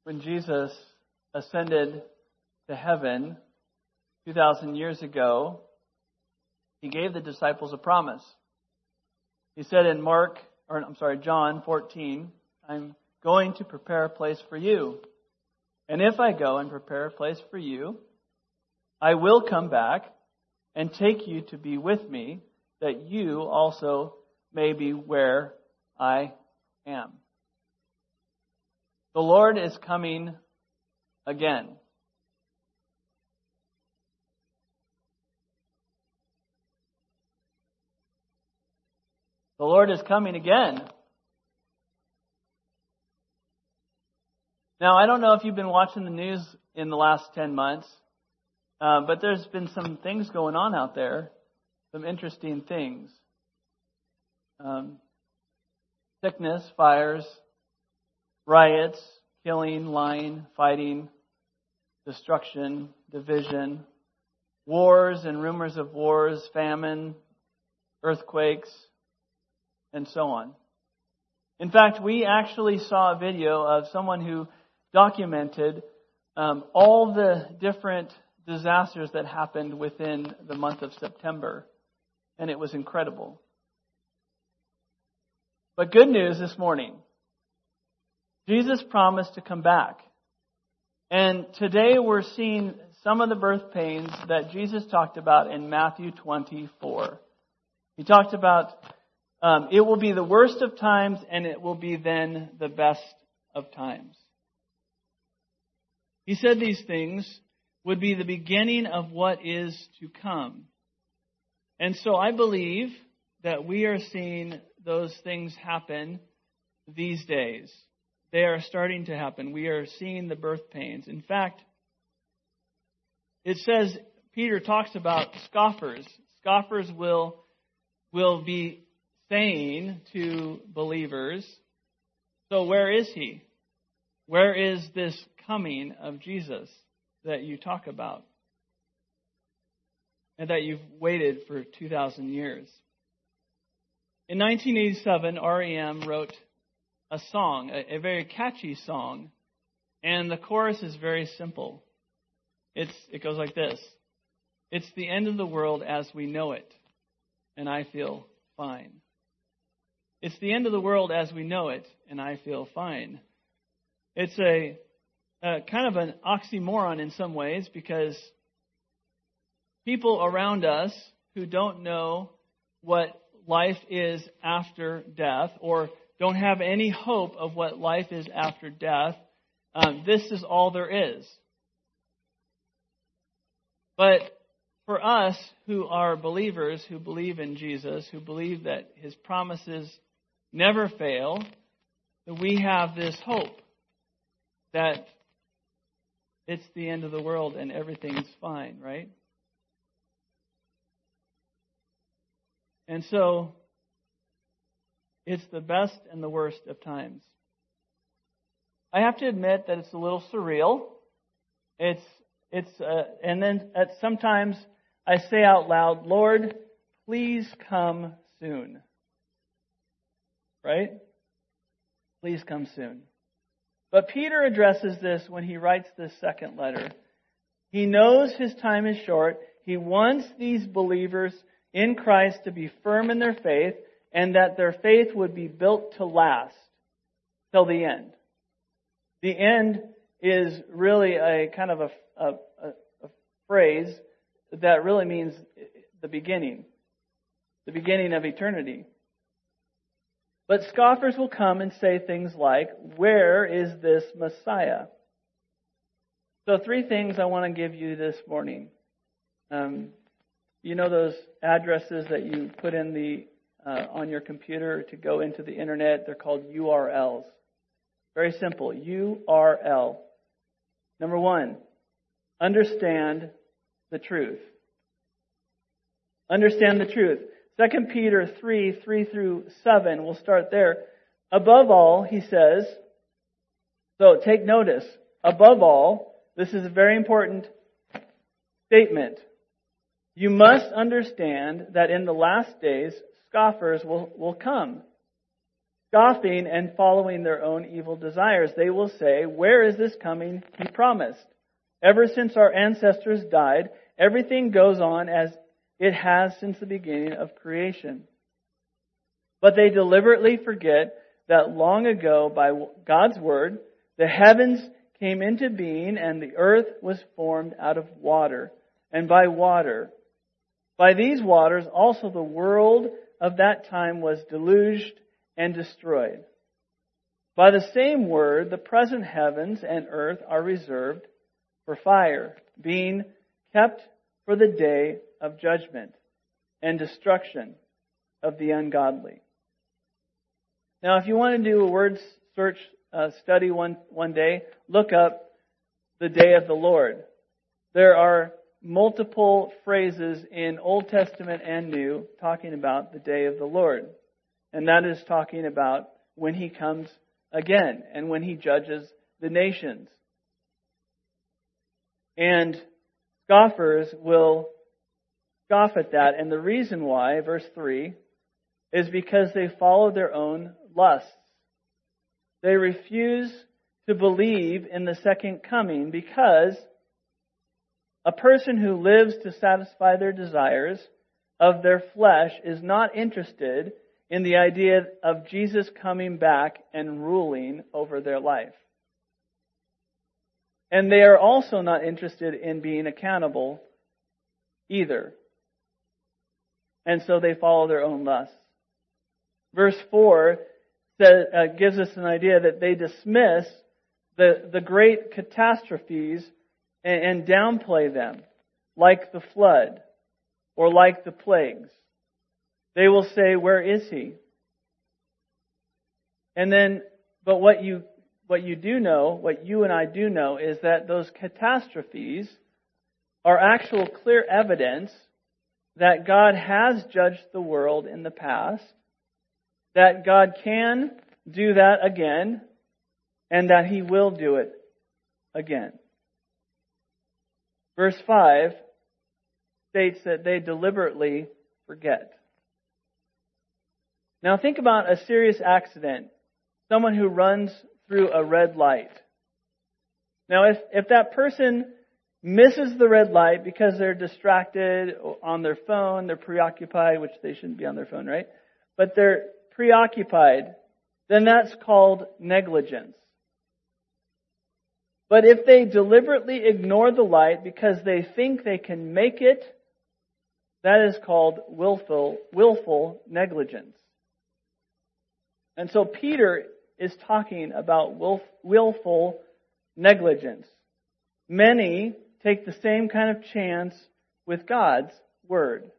when Jesus ascended to heaven 2,000 years ago, He gave the disciples a promise. He said in John 14, I'm going to prepare a place for you. And if I go and prepare a place for you, I will come back and take you to be with me, that you also may be where I am. The Lord is coming again. The Lord is coming again. Now, I don't know if you've been watching the news in the last 10 months, but there's been some things going on out there, some interesting things. Sickness, fires, riots, killing, lying, fighting, destruction, division, wars and rumors of wars, famine, earthquakes, and so on. In fact, we actually saw a video of someone who documented all the different disasters that happened within the month of September. And it was incredible. But good news this morning. Jesus promised to come back. And today we're seeing some of the birth pains that Jesus talked about in Matthew 24. He talked about it will be the worst of times and it will be then the best of times. He said these things would be the beginning of what is to come. And so I believe that we are seeing those things happen these days. They are starting to happen. We are seeing the birth pains. In fact, it says, Peter talks about scoffers. Scoffers will be saying to believers, so where is He? Where is this coming of Jesus that you talk about? And that you've waited for 2,000 years. In 1987, R.E.M. wrote a song, a very catchy song, and the chorus is very simple. It goes like this. It's the end of the world as we know it, and I feel fine. It's the end of the world as we know it, and I feel fine. It's a kind of an oxymoron in some ways, because people around us who don't know what life is after death, or don't have any hope of what life is after death, this is all there is. But for us who are believers, who believe in Jesus, who believe that His promises never fail, we have this hope that it's the end of the world and everything's fine, right? And so, it's the best and the worst of times. I have to admit that it's a little surreal. And then sometimes I say out loud, Lord, please come soon. Right? Please come soon. But Peter addresses this when he writes this second letter. He knows his time is short. He wants these believers in Christ to be firm in their faith, and that their faith would be built to last till the end. The end is really a kind of a phrase that really means the beginning of eternity. But scoffers will come and say things like, where is this Messiah? So 3 things I want to give you this morning. You know those addresses that you put in on your computer to go into the internet? They're called URLs. Very simple. URL. Number 1, understand the truth. Understand the truth. 2 Peter 3:3-7, we'll start there. Above all, he says, so take notice, above all, this is a very important statement. You must understand that in the last days, scoffers will come. scoffing and following their own evil desires. They will say, "Where is this coming he promised? Ever since our ancestors died, everything goes on as it has since the beginning of creation." But they deliberately forget that long ago, by God's word, the heavens came into being and the earth was formed out of water and by water. By these waters also the world of that time was deluged and destroyed. By the same word, the present heavens and earth are reserved for fire, being kept for the day of judgment and destruction of the ungodly. Now, if you want to do a word search study one day, look up the day of the Lord. There are multiple phrases in Old Testament and New talking about the day of the Lord. And that is talking about when He comes again and when He judges the nations. And scoffers will scoff at that. And the reason why, verse 3, is because they follow their own lusts. They refuse to believe in the second coming because a person who lives to satisfy their desires of their flesh is not interested in the idea of Jesus coming back and ruling over their life. And they are also not interested in being accountable either. And so they follow their own lusts. Verse 4 gives us an idea that they dismiss the great catastrophes and downplay them, like the flood or like the plagues. They will say, "Where is He?" And then, but what you do know, what you and I do know, is that those catastrophes are actual clear evidence that God has judged the world in the past, that God can do that again, and that He will do it again. Verse 5 states that they deliberately forget. Now think about a serious accident. Someone who runs through a red light. Now if that person misses the red light because they're distracted on their phone, they're preoccupied, which they shouldn't be on their phone, right? But they're preoccupied, then that's called negligence. But if they deliberately ignore the light because they think they can make it, that is called willful negligence. And so Peter is talking about willful negligence. Many take the same kind of chance with God's Word.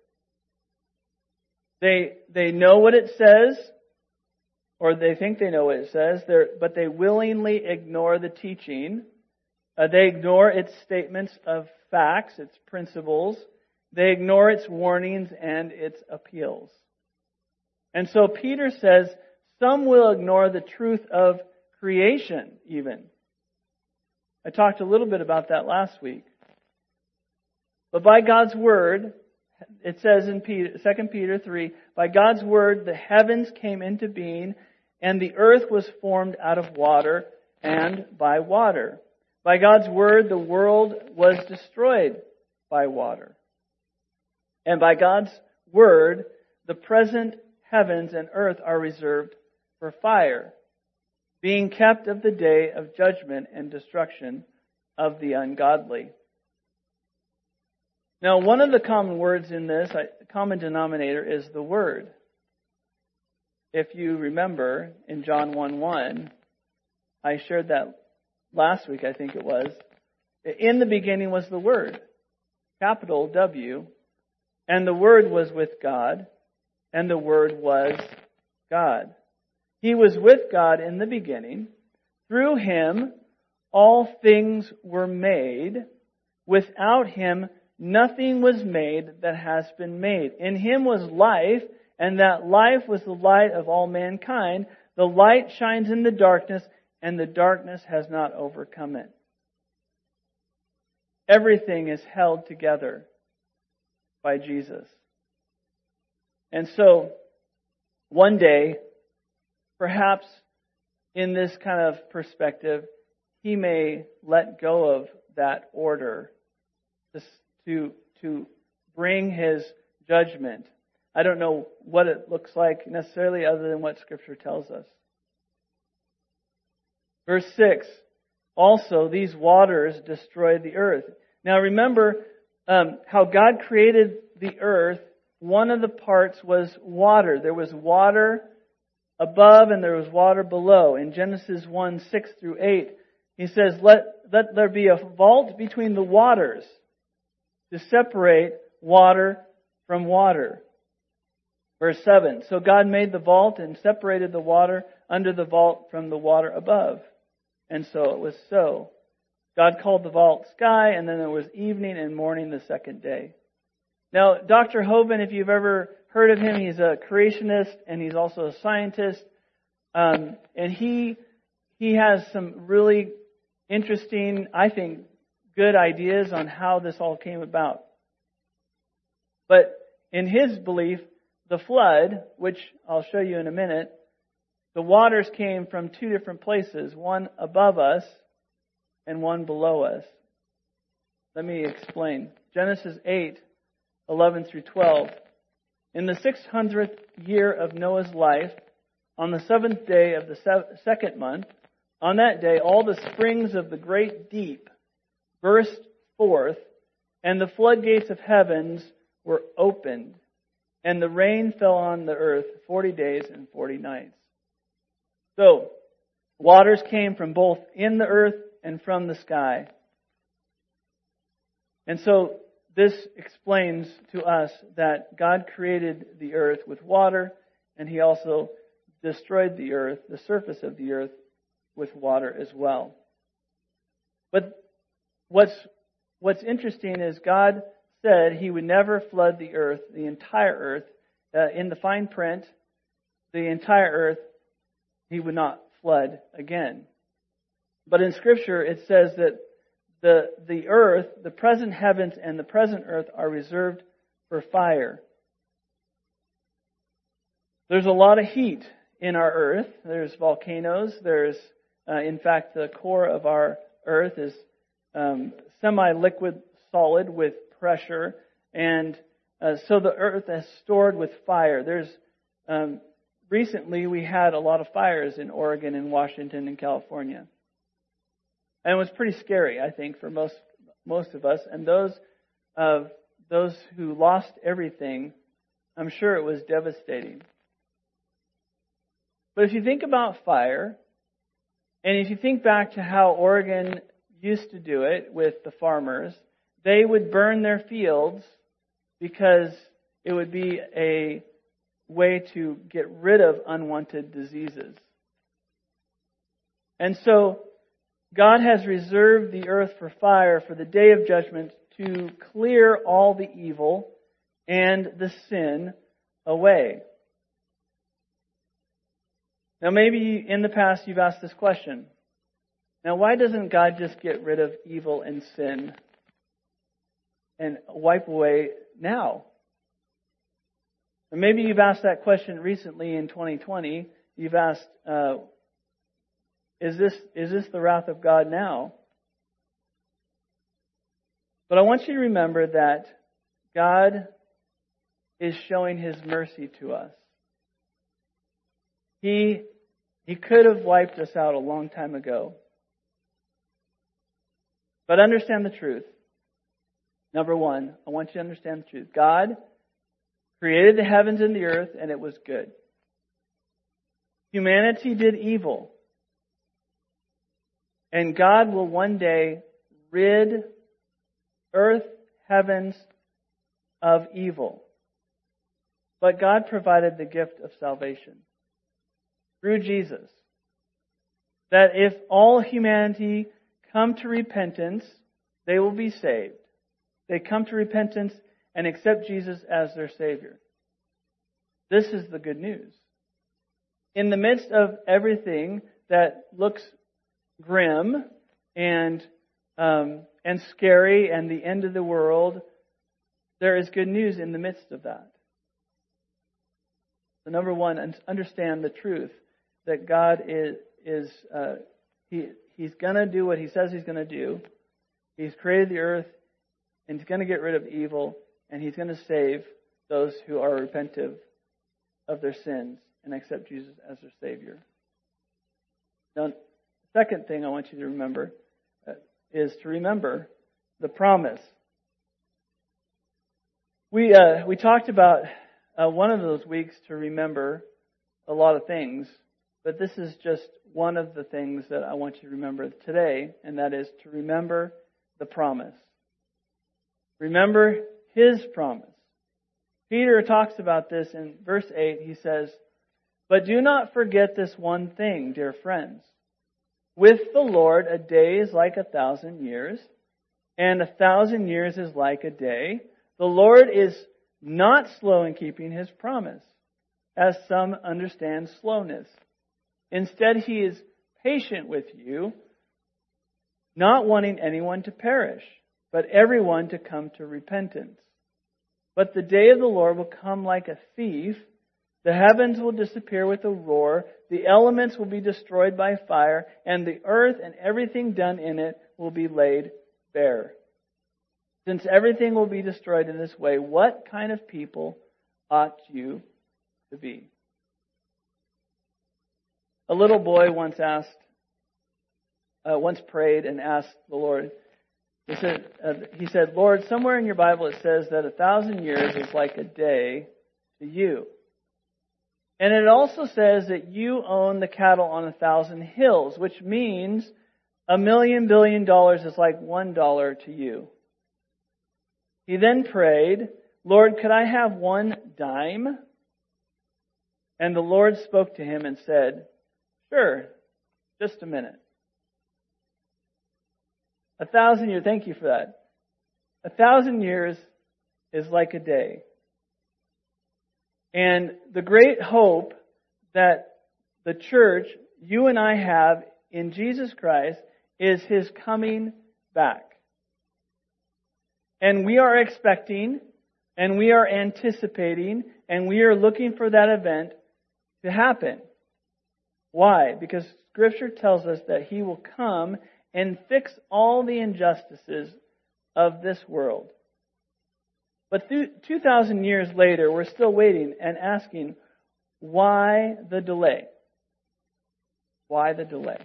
They know what it says, or they think they know what it says, but they willingly ignore the teaching. They ignore its statements of facts, its principles. They ignore its warnings and its appeals. And so Peter says, some will ignore the truth of creation even. I talked a little bit about that last week. But by God's Word, it says in 2 Peter 3, by God's Word the heavens came into being, and the earth was formed out of water and by water. By God's Word the world was destroyed by water. And by God's Word the present heavens and earth are reserved for fire, being kept of the day of judgment and destruction of the ungodly. Now, one of the common words in this, common denominator, is the Word. If you remember, in John 1:1, I shared that last week, I think it was. In the beginning was the Word, capital W, and the Word was with God, and the Word was God. He was with God in the beginning. Through Him, all things were made. Without Him, nothing was made that has been made. In Him was life, and that life was the light of all mankind. The light shines in the darkness, and the darkness has not overcome it. Everything is held together by Jesus. And so, one day, perhaps in this kind of perspective, He may let go of that order to bring His judgment. I don't know what it looks like necessarily other than what Scripture tells us. Verse 6, also these waters destroyed the earth. Now remember how God created the earth. One of the parts was water. There was water above and there was water below. In Genesis 1, 6 through 8, He says, let there be a vault between the waters to separate water from water. Verse 7, so God made the vault and separated the water under the vault from the water above. And so it was so. God called the vault sky, and then there was evening and morning the second day. Now, Dr. Hovind, if you've ever heard of him, he's a creationist and he's also a scientist. And he has some really interesting, I think, good ideas on how this all came about. But in his belief, the flood, which I'll show you in a minute, the waters came from two different places, one above us and one below us. Let me explain. Genesis 8, 11 through 12. In the 600th year of Noah's life, on the 7th day of the second month, on that day all the springs of the great deep burst forth, and the floodgates of heavens were opened, and the rain fell on the earth 40 days and 40 nights. So, waters came from both in the earth and from the sky. And so, this explains to us that God created the earth with water, and He also destroyed the earth, the surface of the earth, with water as well. But what's interesting is God said He would never flood the earth, the entire earth. In the fine print, the entire earth, He would not flood again. But in Scripture it says that the earth, the present heavens and the present earth are reserved for fire. There's a lot of heat in our earth. There's volcanoes. There's, in fact, the core of our earth is semi-liquid solid with pressure. And so the earth is stored with fire. There's recently we had a lot of fires in Oregon and Washington and California. And it was pretty scary, I think, for most of us. And those who lost everything, I'm sure it was devastating. But if you think about fire, and if you think back to how Oregon used to do it with the farmers, they would burn their fields because it would be a way to get rid of unwanted diseases. And so God has reserved the earth for fire for the day of judgment to clear all the evil and the sin away. Now maybe in the past you've asked this question. Now why doesn't God just get rid of evil and sin and wipe away now? Or maybe you've asked that question recently in 2020. You've asked, is this the wrath of God now? But I want you to remember that God is showing His mercy to us. He could have wiped us out a long time ago. But understand the truth. Number one, I want you to understand the truth. God created the heavens and the earth, and it was good. Humanity did evil. And God will one day rid earth, heavens of evil. But God provided the gift of salvation through Jesus. That if all humanity come to repentance, they will be saved. They come to repentance and accept Jesus as their Savior. This is the good news. In the midst of everything that looks grim and scary and the end of the world, there is good news in the midst of that. So number one, understand the truth that God He's going to do what He says He's going to do. He's created the earth, and He's going to get rid of evil, and He's going to save those who are repentive of their sins and accept Jesus as their Savior. Now, the second thing I want you to remember is to remember the promise. We talked about one of those weeks to remember a lot of things, but this is just one of the things that I want you to remember today, and that is to remember the promise. Remember His promise. Peter talks about this in verse 8. He says, "But do not forget this one thing, dear friends. With the Lord, a day is like 1,000 years, and 1,000 years is like a day. The Lord is not slow in keeping His promise, as some understand slowness. Instead, He is patient with you, not wanting anyone to perish, but everyone to come to repentance. But the day of the Lord will come like a thief. The heavens will disappear with a roar. The elements will be destroyed by fire, and the earth and everything done in it will be laid bare. Since everything will be destroyed in this way, what kind of people ought you to be?" A little boy once prayed and asked the Lord. He said, "Lord, somewhere in your Bible it says that 1,000 years is like a day to you. And it also says that you own the cattle on 1,000 hills, which means $1 billion is like $1 to you." He then prayed, "Lord, could I have 1 dime?" And the Lord spoke to him and said, "Sure, just a minute." 1,000 years, thank you for that. 1,000 years is like a day. And the great hope that the church, you and I have in Jesus Christ, is His coming back. And we are expecting, and we are anticipating, and we are looking for that event to happen. Why? Because Scripture tells us that He will come and fix all the injustices of this world. But 2,000 years later, we're still waiting and asking, why the delay? Why the delay?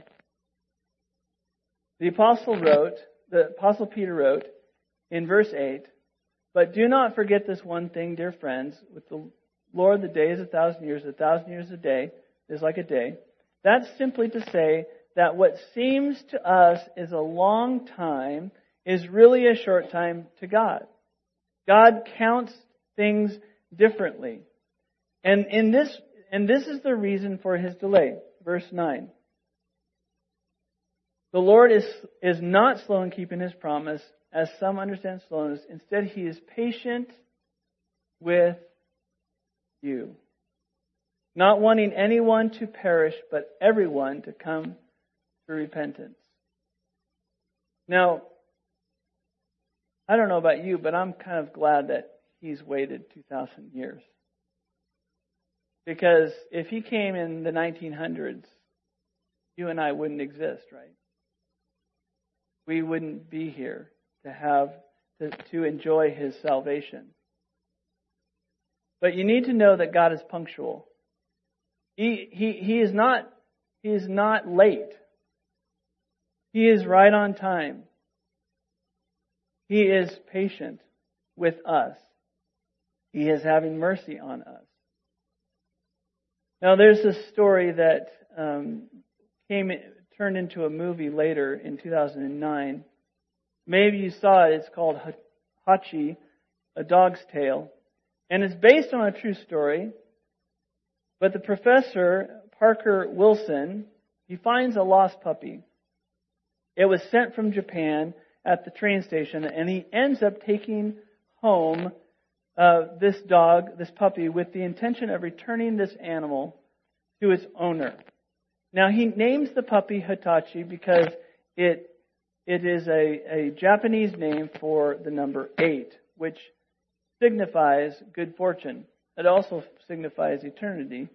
The Apostle Peter wrote in verse 8, "But do not forget this one thing, dear friends. With the Lord, the day is 1,000 years. 1,000 years a day is like a day." That's simply to say that what seems to us is a long time is really a short time to God. God counts things differently. And this is the reason for His delay. Verse 9. "The Lord is not slow in keeping His promise, as some understand slowness. Instead, He is patient with you, not wanting anyone to perish, but everyone to come to repentance." Now, I don't know about you, but I'm kind of glad that He's waited 2,000 years. Because if He came in the 1900s, you and I wouldn't exist, right? We wouldn't be here to enjoy His salvation. But you need to know that God is punctual. He is not late. He is right on time. He is patient with us. He is having mercy on us. Now, there's this story that turned into a movie later in 2009. Maybe you saw it. It's called Hachi, A Dog's Tale. And it's based on a true story. But the professor, Parker Wilson, he finds a lost puppy. It was sent from Japan at the train station, and he ends up taking home this puppy, with the intention of returning this animal to its owner. Now, he names the puppy Hitachi because it is a Japanese name for the number 8, which signifies good fortune. It also signifies eternity.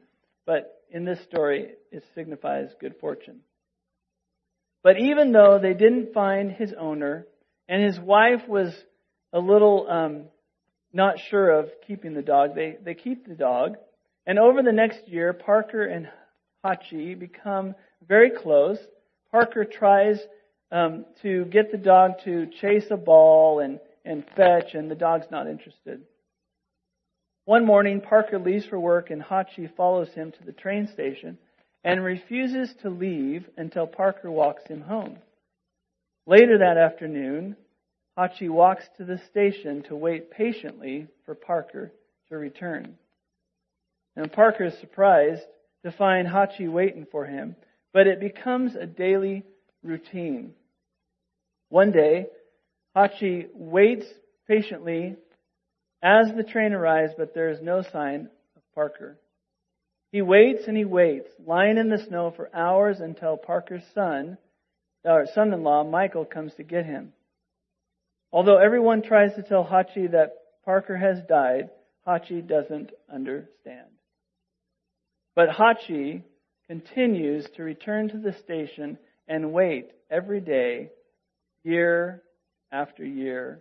but in this story, it signifies good fortune. But even though they didn't find his owner, and his wife was a little not sure of keeping the dog, they keep the dog. And over the next year, Parker and Hachi become very close. Parker tries to get the dog to chase a ball and fetch, and the dog's not interested. One morning, Parker leaves for work, and Hachi follows him to the train station and refuses to leave until Parker walks him home. Later that afternoon, Hachi walks to the station to wait patiently for Parker to return. And Parker is surprised to find Hachi waiting for him, but it becomes a daily routine. One day, Hachi waits patiently as the train arrives, but there is no sign of Parker. He waits and he waits, lying in the snow for hours until Parker's son-in-law, Michael, comes to get him. Although everyone tries to tell Hachi that Parker has died, Hachi doesn't understand. But Hachi continues to return to the station and wait every day, year after year.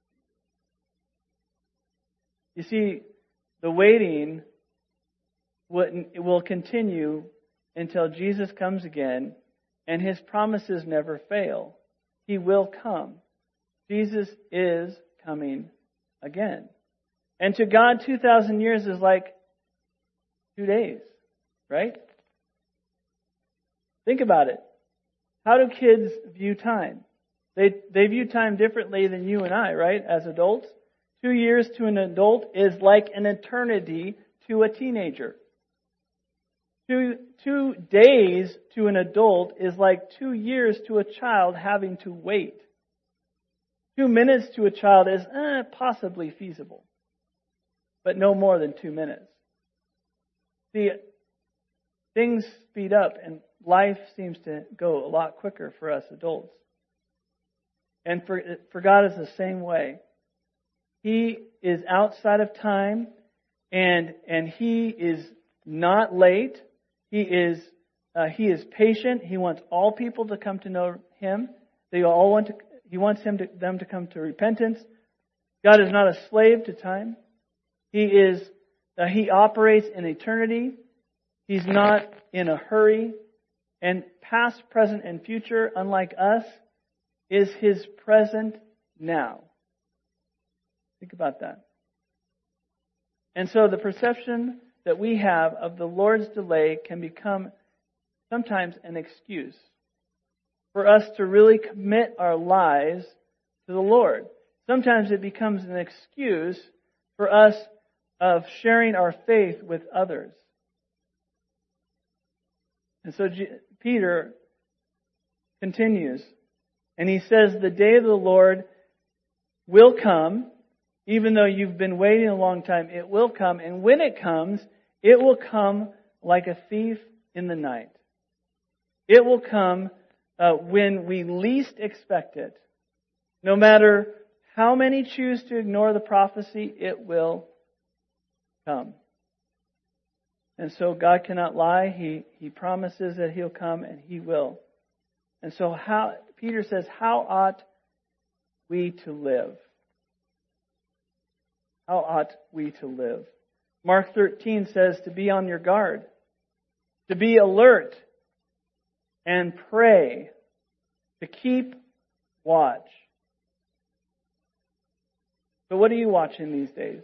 You see, the waiting will continue until Jesus comes again, and His promises never fail. He will come. Jesus is coming again. And to God, 2,000 years is like 2 days, right? Think about it. How do kids view time? They view time differently than you and I, right? As adults. 2 years to an adult is like an eternity to a teenager. 2 days to an adult is like 2 years to a child having to wait. 2 minutes to a child is possibly feasible, but no more than 2 minutes. See, things speed up and life seems to go a lot quicker for us adults. And for God is the same way. He is outside of time, and He is not late. He is patient. He wants all people to come to know Him. He wants them to come to repentance. God is not a slave to time. He operates in eternity. He's not in a hurry. And past, present, and future, unlike us, is His present now. Think about that. And so the perception that we have of the Lord's delay can become sometimes an excuse for us to really commit our lives to the Lord. Sometimes it becomes an excuse for us of sharing our faith with others. And so Peter continues, and he says, the day of the Lord will come. Even though you've been waiting a long time, it will come. And when it comes, it will come like a thief in the night. It will come when we least expect it. No matter how many choose to ignore the prophecy, it will come. And so God cannot lie. He promises that He'll come, and He will. And so Peter says, how ought we to live? How ought we to live? Mark 13 says to be on your guard, to be alert and pray, to keep watch. So what are you watching these days?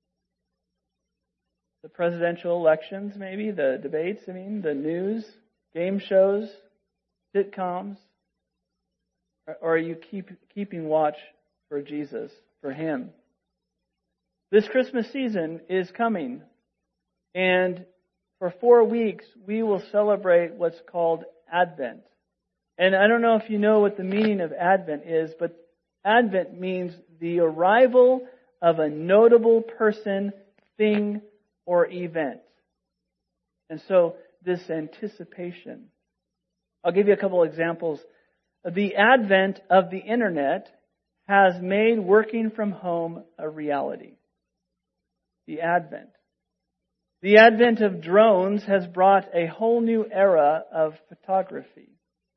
The presidential elections, maybe? The debates, the news, game shows, sitcoms? Or are you keeping watch for Jesus, for Him? This Christmas season is coming, and for 4 weeks we will celebrate what's called Advent. And I don't know if you know what the meaning of Advent is, but Advent means the arrival of a notable person, thing, or event. And so this anticipation. I'll give you a couple examples. The advent of the internet has made working from home a reality. The advent. The advent of drones has brought a whole new era of photography.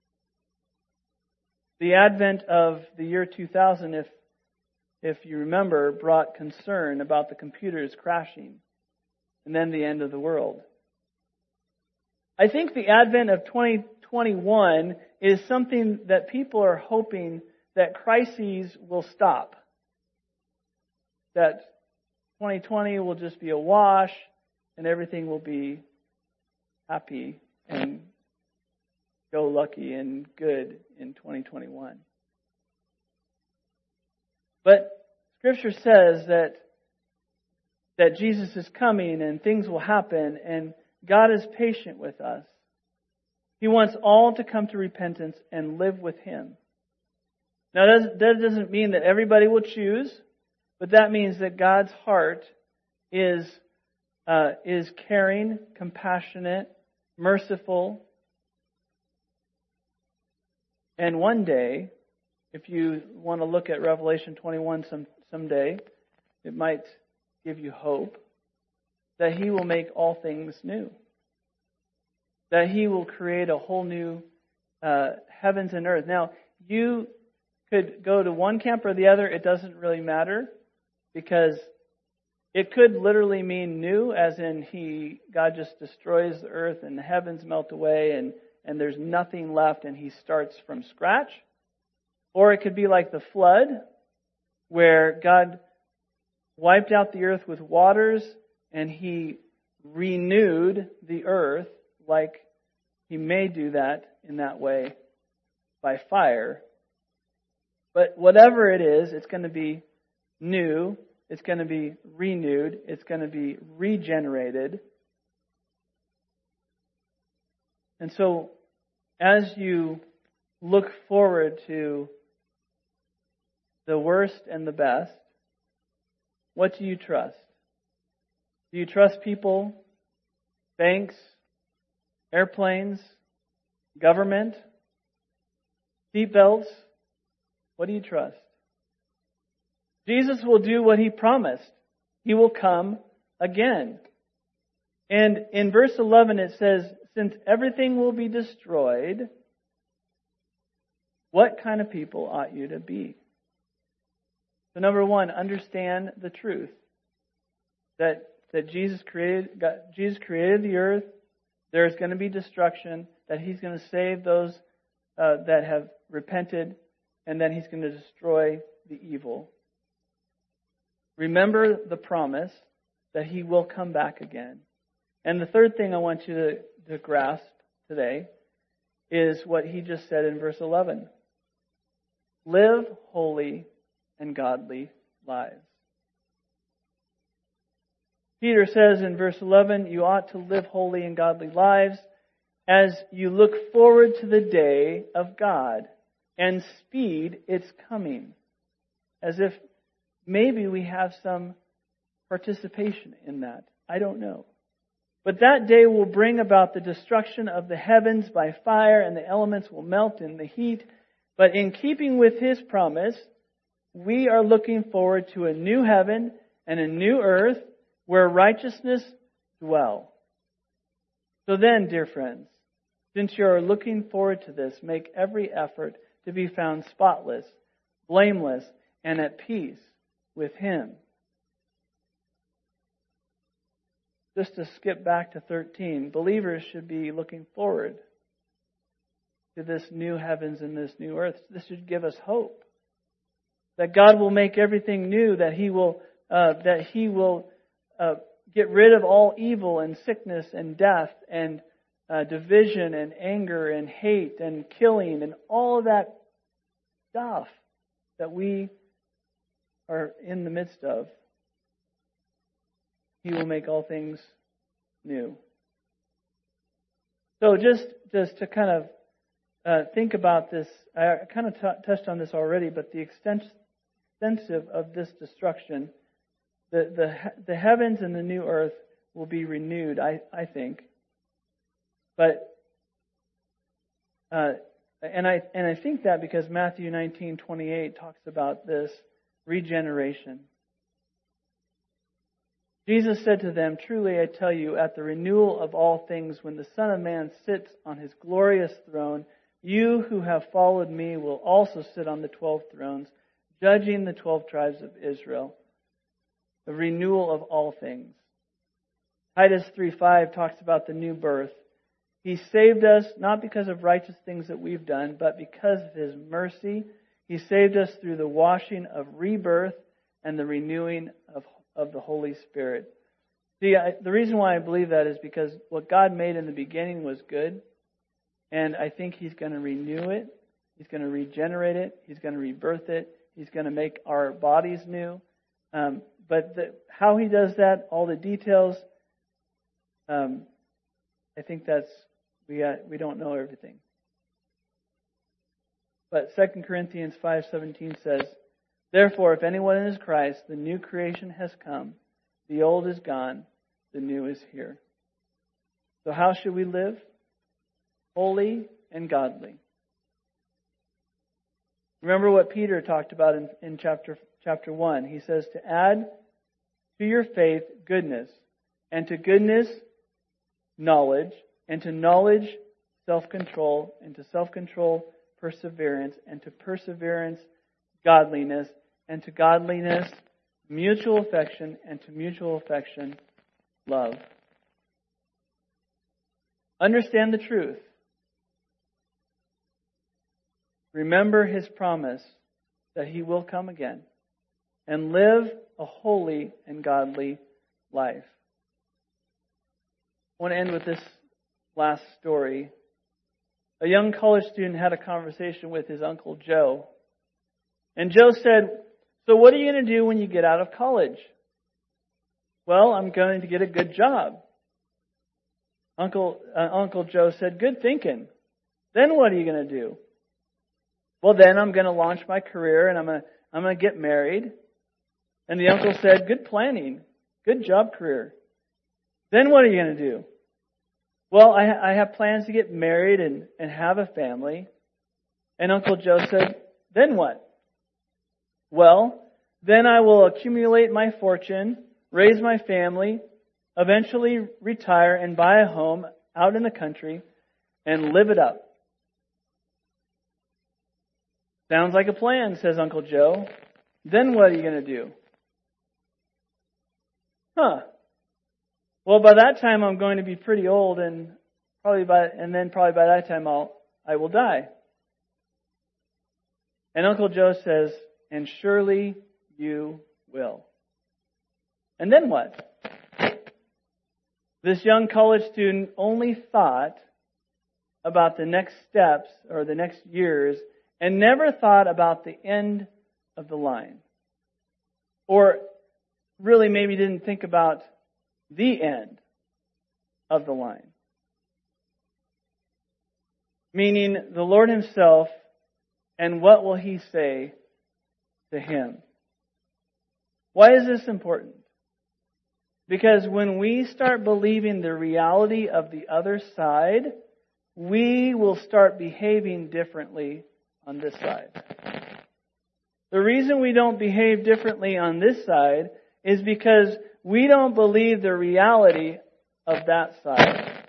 The advent of the year 2000, if you remember, brought concern about the computers crashing and then the end of the world. I think the advent of 2021 is something that people are hoping that crises will stop. That 2020 will just be a wash and everything will be happy and go lucky and good in 2021. But Scripture says that Jesus is coming and things will happen, and God is patient with us. He wants all to come to repentance and live with Him. Now, that doesn't mean that everybody will choose, but that means that God's heart is caring, compassionate, merciful. And one day, if you want to look at Revelation 21 someday, it might give you hope that He will make all things new. That He will create a whole new heavens and earth. Now, you could go to one camp or the other. It doesn't really matter, because it could literally mean new, as in God just destroys the earth and the heavens melt away and there's nothing left and He starts from scratch. Or it could be like the flood, where God wiped out the earth with waters and He renewed the earth, like He may do that in that way by fire. But whatever it is, it's going to be new. It's going to be renewed. It's going to be regenerated. And so, as you look forward to the worst and the best, what do you trust? Do you trust people, banks, airplanes, government, seatbelts? What do you trust? Jesus will do what He promised. He will come again. And in verse 11 it says, since everything will be destroyed, what kind of people ought you to be? So number one, understand the truth. That Jesus created the earth. There's going to be destruction. That He's going to save those that have repented. And then He's going to destroy the evil. Remember the promise that He will come back again. And the third thing I want you to grasp today is what He just said in verse 11. Live holy and godly lives. Peter says in verse 11, you ought to live holy and godly lives as you look forward to the day of God and speed its coming. As if maybe we have some participation in that. I don't know. But that day will bring about the destruction of the heavens by fire, and the elements will melt in the heat. But in keeping with His promise, we are looking forward to a new heaven and a new earth where righteousness dwells. So then, dear friends, since you are looking forward to this, make every effort to be found spotless, blameless, and at peace with Him. Just to skip back to 13, believers should be looking forward to this new heavens and this new earth. This should give us hope that God will make everything new, that He will get rid of all evil and sickness and death and division and anger and hate and killing and all of that stuff that we are in the midst of. He will make all things new. So just to kind of think about this, I kind of touched on this already, but the extensive of this destruction, the heavens and the new earth will be renewed, I think. But and I think that because Matthew 19:28 talks about this regeneration. Jesus said to them, "Truly I tell you, at the renewal of all things, when the Son of Man sits on his glorious throne, you who have followed me will also sit on the 12 thrones, judging the 12 tribes of Israel." The renewal of all things. Titus 3:5 talks about the new birth. He saved us not because of righteous things that we've done, but because of His mercy. He saved us through the washing of rebirth and the renewing of the Holy Spirit. See, the reason why I believe that is because what God made in the beginning was good. And I think He's going to renew it. He's going to regenerate it. He's going to rebirth it. He's going to make our bodies new. But how He does that, all the details, I think we don't know everything. But 2 Corinthians 5:17 says, "Therefore, if anyone is Christ, the new creation has come. The old is gone. The new is here." So how should we live? Holy and godly. Remember what Peter talked about in chapter 1. He says to add to your faith goodness, and to goodness knowledge, and to knowledge self-control, and to self-control perseverance, and to perseverance godliness, and to godliness mutual affection, and to mutual affection love. Understand the truth. Remember His promise that He will come again, and live a holy and godly life. I want to end with this last story. A young college student had a conversation with his Uncle Joe. And Joe said, "So what are you going to do when you get out of college?" "Well, I'm going to get a good job." Uncle Joe said, "Good thinking. Then what are you going to do?" "Well, then I'm going to launch my career and I'm going to get married." And the uncle said, "Good planning. Good job career. Then what are you going to do?" "Well, I have plans to get married and have a family." And Uncle Joe said, "Then what?" "Well, then I will accumulate my fortune, raise my family, eventually retire and buy a home out in the country and live it up." "Sounds like a plan," says Uncle Joe. "Then what are you going to do?" "Well, by that time I'm going to be pretty old, and probably by that time I will die." And Uncle Joe says, "And surely you will." And then what? This young college student only thought about the next steps or the next years and never thought about the end of the line. Or really maybe didn't think about the end of the line. Meaning the Lord Himself, and what will He say to him? Why is this important? Because when we start believing the reality of the other side, we will start behaving differently on this side. The reason we don't behave differently on this side is because we don't believe the reality of that side.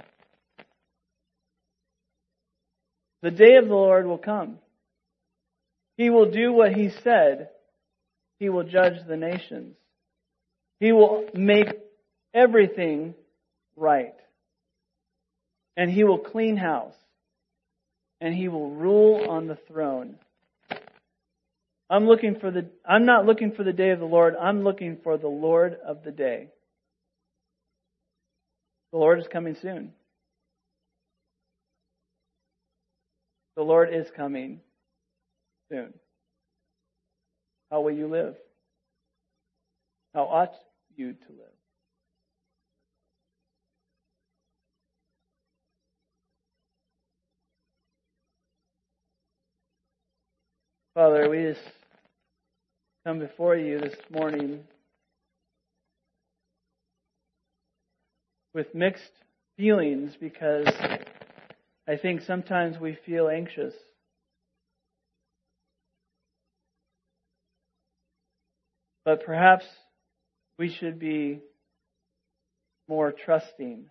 The day of the Lord will come. He will do what He said. He will judge the nations. He will make everything right. And He will clean house. And He will rule on the throne. I'm not looking for the day of the Lord. I'm looking for the Lord of the day. The Lord is coming soon. The Lord is coming soon. How will you live? How ought you to live? Father, we just come before you this morning with mixed feelings, because I think sometimes we feel anxious. But perhaps we should be more trusting.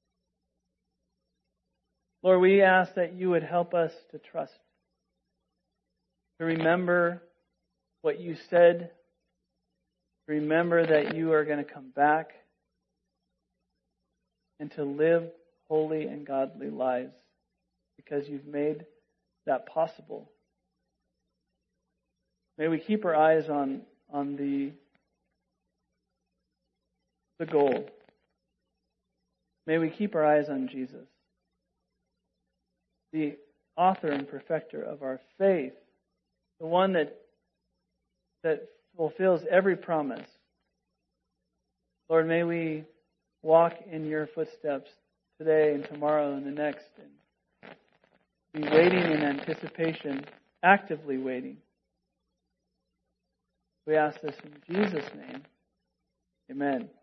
Lord, we ask that you would help us to trust, to remember what you said, to remember that you are going to come back, and to live holy and godly lives because you've made that possible. May we keep our eyes on the goal. May we keep our eyes on Jesus, the author and perfecter of our faith, the one that fulfills every promise. Lord, may we walk in your footsteps today and tomorrow and the next, and be waiting in anticipation, actively waiting. We ask this in Jesus' name. Amen.